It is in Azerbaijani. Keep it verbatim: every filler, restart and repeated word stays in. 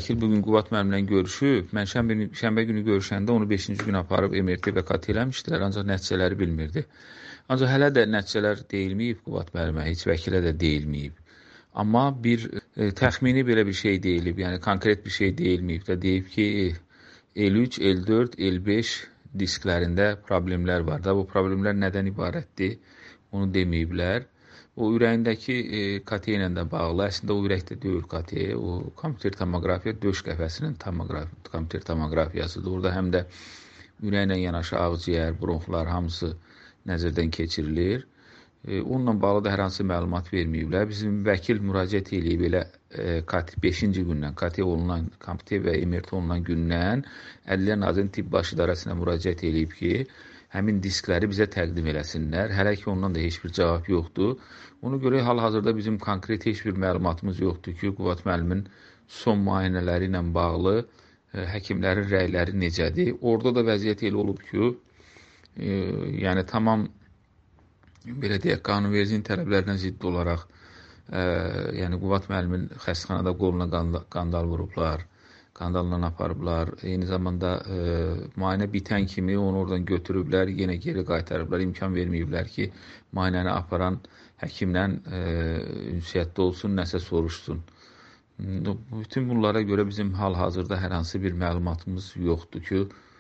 vəkil bugün Qubad müəllimlə görüşüb. Mən şənbə, şənbə günü görüşəndə onu beşinci gün aparıb M R T və K T eləmişdilər, ancaq nəticələri bilmirdi. Ancaq hələ də nəticələr deyilməyib Qubad müəllimə, heç vəkilə də deyilməyib. Amma bir e, təxmini belə bir şey deyilib, yəni konkret bir şey deyilməyib də deyib ki, L üç, L dörd, L beş disklərində problemlər var da. Bu problemlər nədən ibarətdir? Onu deməyiblər. O ürəyindəki e, K T ilə də bağlı. Əslində o ürəkdə deyil K T, o kompüter tomoqrafiya döş qəfəsinin tomoqraf kompüter tomoqrafiyasıdır. Orada həm də ürəklə yanaşı ağciyər, bronxlar hamısı nəzərdən keçirilir. E, onunla bağlı da hər hansı məlumat verməyiblər. Bizim vəkil müraciət eləyib elə e, beşinci gündən, K T olunan, K T və M R T olunan gündən Ədliyyə Nazirliyinin Tibb Baş İdarəsinə müraciət eləyib ki, həmin diskləri bizə təqdim eləsinlər. Hələ ki ondan da heç bir cavab yoxdur. Ona görə hal-hazırda bizim konkret heç bir məlumatımız yoxdur ki, Qubad müəllimin son müayinələri ilə bağlı e, həkimlərin rəyləri necədir? Orada da vəziyyət elə olub ki, e, yəni tamam belə deyək, qanunvericiliyin tələblərinə zidd olaraq e, yəni Qubad müəllimin xəstəxanada qoluna qandal vurublar, qandalla aparıblar. Eyni zamanda e, müayinə bitən kimi onu oradan götürüblər, yenə geri qaytarıblar, imkan verməyiblər ki, müayinəni aparan həkimlə e, ünsiyyətdə olsun, nəsə soruşsun. Bütün bunlara görə bizim hal-hazırda hər hansı bir məlumatımız yoxdur ki,